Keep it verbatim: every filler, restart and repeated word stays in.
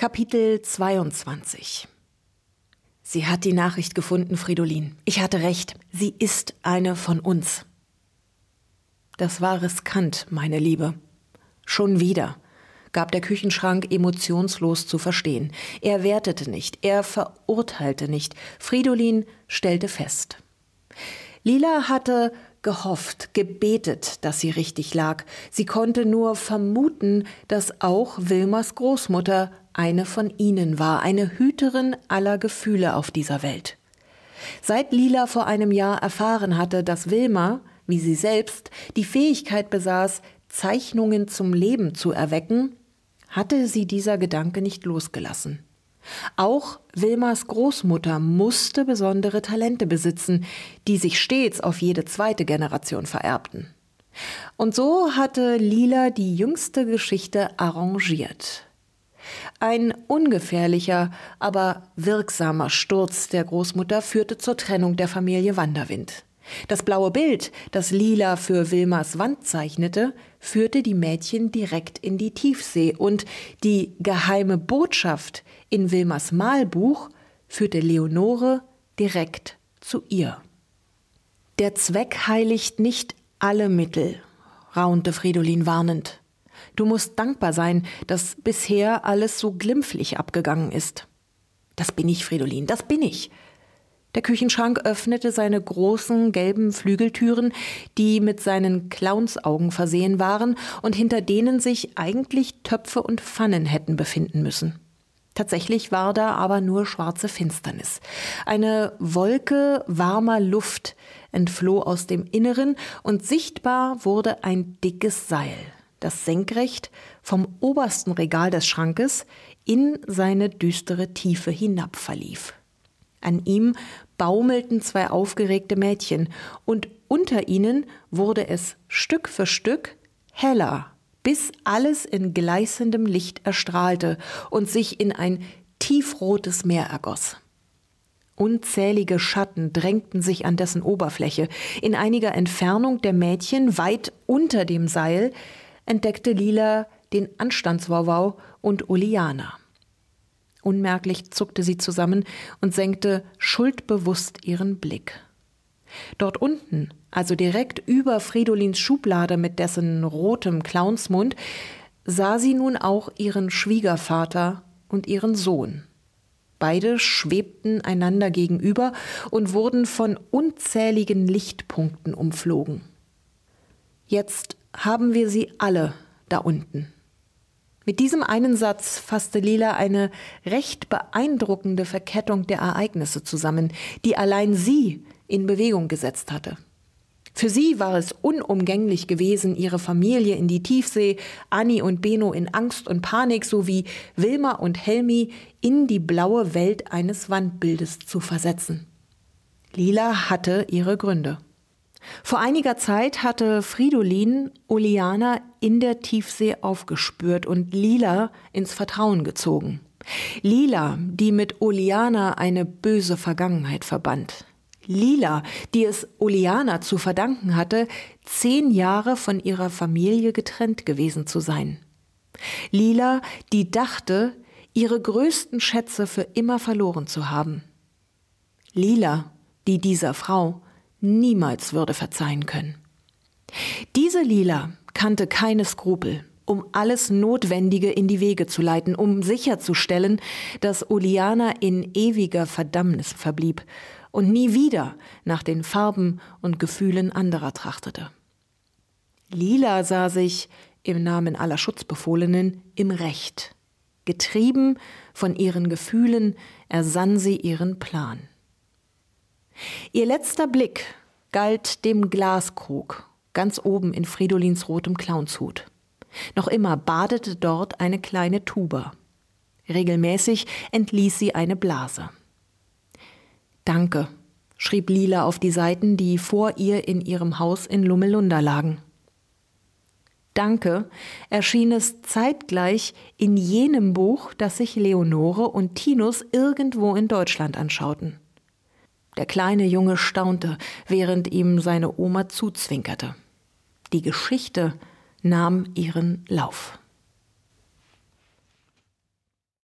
Kapitel zweiundzwanzig. Sie hat die Nachricht gefunden, Fridolin. Ich hatte recht, sie ist eine von uns. Das war riskant, meine Liebe. Schon wieder, gab der Küchenschrank emotionslos zu verstehen. Er wertete nicht, er verurteilte nicht. Fridolin stellte fest. Lila hatte gehofft, gebetet, dass sie richtig lag. Sie konnte nur vermuten, dass auch Wilmers Großmutter eine von ihnen war, eine Hüterin aller Gefühle auf dieser Welt. Seit Lila vor einem Jahr erfahren hatte, dass Wilma, wie sie selbst, die Fähigkeit besaß, Zeichnungen zum Leben zu erwecken, hatte sie dieser Gedanke nicht losgelassen. Auch Wilmers Großmutter musste besondere Talente besitzen, die sich stets auf jede zweite Generation vererbten. Und so hatte Lila die jüngste Geschichte arrangiert. Ein ungefährlicher, aber wirksamer Sturz der Großmutter führte zur Trennung der Familie Wanderwind. Das blaue Bild, das Lila für Wilmers Wand zeichnete, führte die Mädchen direkt in die Tiefsee und die geheime Botschaft in Wilmers Malbuch führte Leonore direkt zu ihr. Der Zweck heiligt nicht alle Mittel, raunte Fridolin warnend. Du musst dankbar sein, dass bisher alles so glimpflich abgegangen ist. Das bin ich, Fridolin, das bin ich. Der Küchenschrank öffnete seine großen gelben Flügeltüren, die mit seinen Clownsaugen versehen waren und hinter denen sich eigentlich Töpfe und Pfannen hätten befinden müssen. Tatsächlich war da aber nur schwarze Finsternis. Eine Wolke warmer Luft entfloh aus dem Inneren und sichtbar wurde ein dickes Seil, das senkrecht vom obersten Regal des Schrankes in seine düstere Tiefe hinab verlief. An ihm baumelten zwei aufgeregte Mädchen, und unter ihnen wurde es Stück für Stück heller, bis alles in gleißendem Licht erstrahlte und sich in ein tiefrotes Meer ergoss. Unzählige Schatten drängten sich an dessen Oberfläche. In einiger Entfernung der Mädchen, weit unter dem Seil, entdeckte Lila den Anstandswauwau und Oliana. Unmerklich zuckte sie zusammen und senkte schuldbewusst ihren Blick. Dort unten, also direkt über Fridolins Schublade mit dessen rotem Clownsmund, sah sie nun auch ihren Schwiegervater und ihren Sohn. Beide schwebten einander gegenüber und wurden von unzähligen Lichtpunkten umflogen. Jetzt haben wir sie alle da unten. Mit diesem einen Satz fasste Lila eine recht beeindruckende Verkettung der Ereignisse zusammen, die allein sie in Bewegung gesetzt hatte. Für sie war es unumgänglich gewesen, ihre Familie in die Tiefsee, Anni und Benno in Angst und Panik sowie Wilma und Helmi in die blaue Welt eines Wandbildes zu versetzen. Lila hatte ihre Gründe. Vor einiger Zeit hatte Fridolin Oliana in der Tiefsee aufgespürt und Lila ins Vertrauen gezogen. Lila, die mit Oliana eine böse Vergangenheit verband. Lila, die es Oliana zu verdanken hatte, zehn Jahre von ihrer Familie getrennt gewesen zu sein. Lila, die dachte, ihre größten Schätze für immer verloren zu haben. Lila, die dieser Frau niemals würde verzeihen können. Diese Lila kannte keine Skrupel, um alles Notwendige in die Wege zu leiten, um sicherzustellen, dass Oliana in ewiger Verdammnis verblieb und nie wieder nach den Farben und Gefühlen anderer trachtete. Lila sah sich, im Namen aller Schutzbefohlenen, im Recht. Getrieben von ihren Gefühlen ersann sie ihren Plan. Ihr letzter Blick galt dem Glaskrug, ganz oben in Fridolins rotem Clownshut. Noch immer badete dort eine kleine Tuba. Regelmäßig entließ sie eine Blase. »Danke«, schrieb Lila auf die Seiten, die vor ihr in ihrem Haus in Lummelunda lagen. »Danke« erschien es zeitgleich in jenem Buch, das sich Leonore und Tinus irgendwo in Deutschland anschauten. Der kleine Junge staunte, während ihm seine Oma zuzwinkerte. Die Geschichte nahm ihren Lauf.